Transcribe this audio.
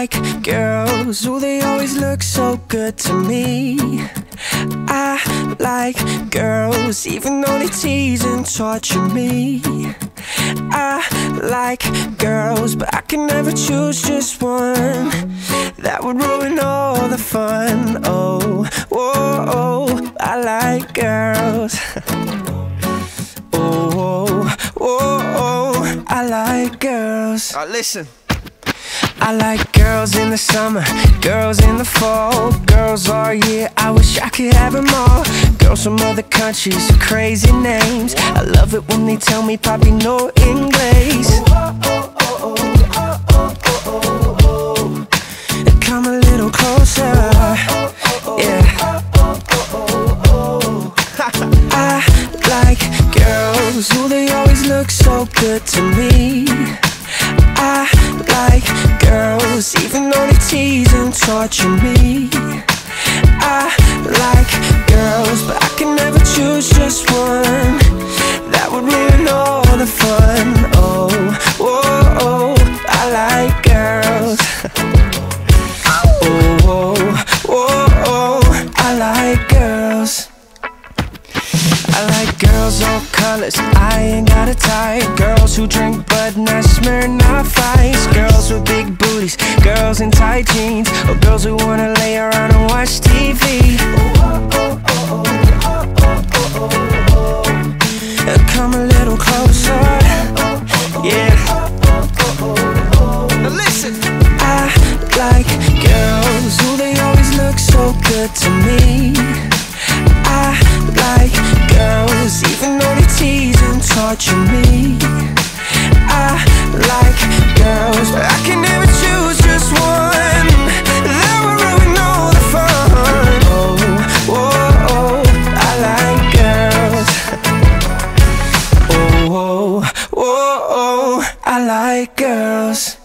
like girls, oh, they always look so good to me. I like girls, even though they tease and torture me. I like girls, but I can never choose just one. That would ruin all the fun. Oh, whoa, I like girls. Oh, whoa, I like girls. Listen. I like girls in the summer, girls in the fall, girls all year, I wish I could have them all. Girls from other countries, crazy names, I love it when they tell me papi no English. Come a little closer, yeah. I like girls, oh, they always look so good to me. I like girls, even though they tease and torture me. I like girls, but I can never choose just one. That would ruin all the fun. Oh, whoa, I like girls. Oh, whoa, I like girls. I like girls, all colors, I ain't got a type. Girls who drink Bud, not Smirnoff Ice. Girls with big booties, girls in tight jeans, or girls who wanna lay around and watch TV. Come a little closer, yeah. Now listen. I like girls, oh, they always look so good to me. I like girls, even though they tease and torture me. I like girls, but I can never choose just one. That would ruin all the fun. Oh, whoa, I like girls. Oh, whoa, I like girls.